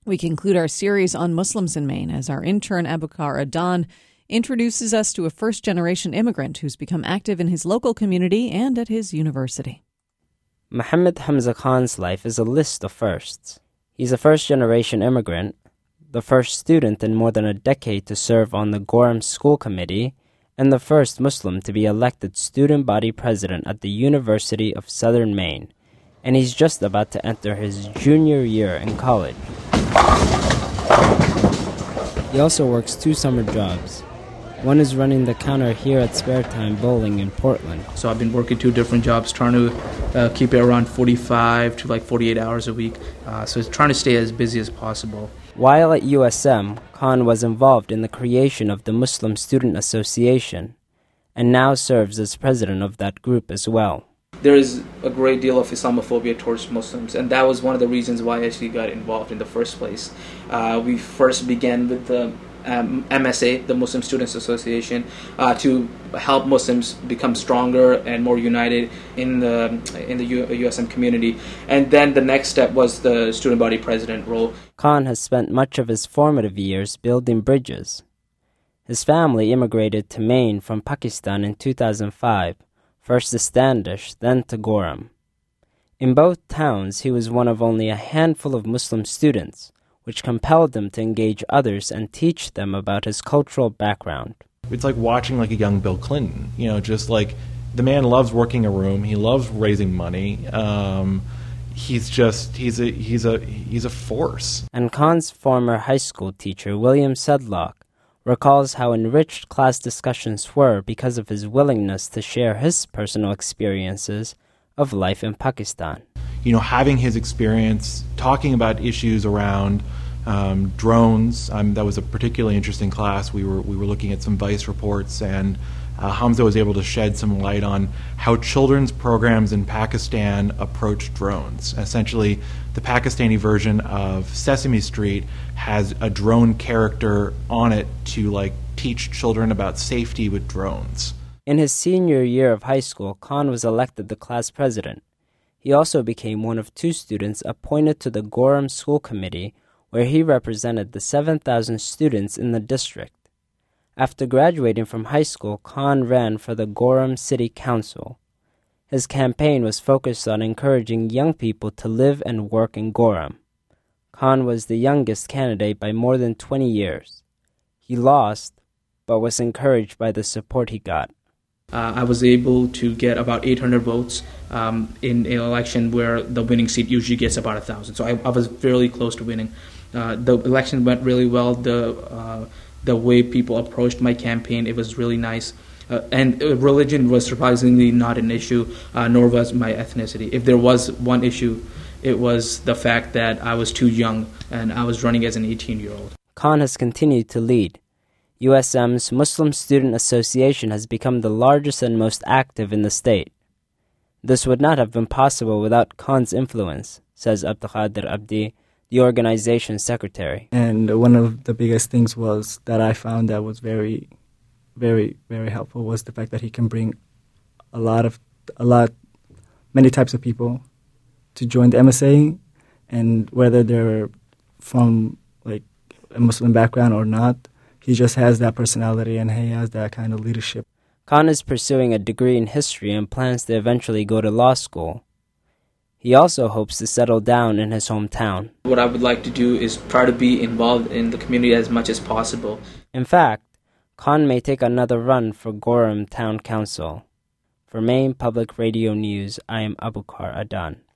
We conclude our series on Muslims in Maine as our intern Abukar Adan introduces us to a first-generation immigrant who's become active in his local community and at his university. Muhammad Hamza Khan's life is a list of firsts. He's a first-generation immigrant, the first student in more than a decade to serve on the Gorham School Committee, and the first Muslim to be elected student body president at the University of Southern Maine. And he's just about to enter his junior year in college. He also works 2 summer jobs. One is running the counter here at Spare Time Bowling in Portland. So I've been working 2 different jobs, trying to keep it around 45 to 48 hours a week. So it's trying to stay as busy as possible. While at USM, Khan was involved in the creation of the Muslim Student Association and now serves as president of that group as well. There is a great deal of Islamophobia towards Muslims, and that was one of the reasons why I actually got involved in the first place. We first began with the MSA, the Muslim Students Association, to help Muslims become stronger and more united in the USM community. And then the next step was the student body president role. Khan has spent much of his formative years building bridges. His family immigrated to Maine from Pakistan in 2005, first to Standish, then to Gorham. In both towns, he was one of only a handful of Muslim students, which compelled him to engage others and teach them about his cultural background. It's like watching like a young Bill Clinton, just like the man loves working a room, he loves raising money. He's a force. And Khan's former high school teacher, William Sedlock, recalls how enriched class discussions were because of his willingness to share his personal experiences of life in Pakistan. Having his experience, talking about issues around drones. That was a particularly interesting class. We were looking at some Vice reports, and Hamza was able to shed some light on how children's programs in Pakistan approach drones. Essentially, the Pakistani version of Sesame Street has a drone character on it to teach children about safety with drones. In his senior year of high school, Khan was elected the class president. He also became one of 2 students appointed to the Gorham School Committee, where he represented the 7,000 students in the district. After graduating from high school, Khan ran for the Gorham City Council. His campaign was focused on encouraging young people to live and work in Gorham. Khan was the youngest candidate by more than 20 years. He lost, but was encouraged by the support he got. I was able to get about 800 votes in an election where the winning seat usually gets about 1,000. So I was fairly close to winning. The election went really well. The way people approached my campaign, it was really nice. And religion was surprisingly not an issue, nor was my ethnicity. If there was one issue, it was the fact that I was too young and I was running as an 18-year-old. Khan has continued to lead. USM's Muslim Student Association has become the largest and most active in the state. This would not have been possible without Khan's influence, says Abdulkader Abdi, the organization's secretary. And one of the biggest things was that I found that was very, very, very helpful was the fact that he can bring many types of people to join the MSA, and whether they're from a Muslim background or not, he just has that personality and he has that kind of leadership. Khan is pursuing a degree in history and plans to eventually go to law school. He also hopes to settle down in his hometown. What I would like to do is try to be involved in the community as much as possible. In fact, Khan may take another run for Gorham Town Council. For Maine Public Radio News, I am Abukar Adan.